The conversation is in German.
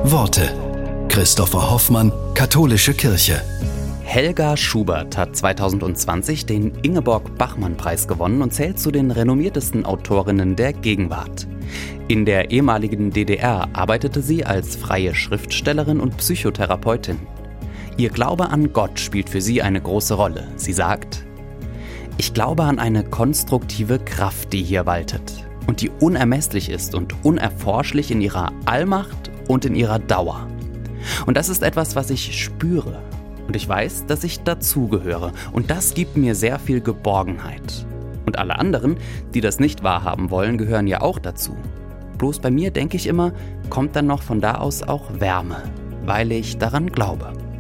Worte. Christopher Hoffmann, Katholische Kirche. Helga Schubert hat 2020 den Ingeborg-Bachmann-Preis gewonnen und zählt zu den renommiertesten Autorinnen der Gegenwart. In der ehemaligen DDR arbeitete sie als freie Schriftstellerin und Psychotherapeutin. Ihr Glaube an Gott spielt für sie eine große Rolle. Sie sagt: Ich glaube an eine konstruktive Kraft, die hier waltet und die unermesslich ist und unerforschlich in ihrer Allmacht und in ihrer Dauer. Und das ist etwas, was ich spüre. Und ich weiß, dass ich dazugehöre. Und das gibt mir sehr viel Geborgenheit. Und alle anderen, die das nicht wahrhaben wollen, gehören ja auch dazu. Bloß bei mir, denke ich immer, kommt dann noch von da aus auch Wärme, weil ich daran glaube.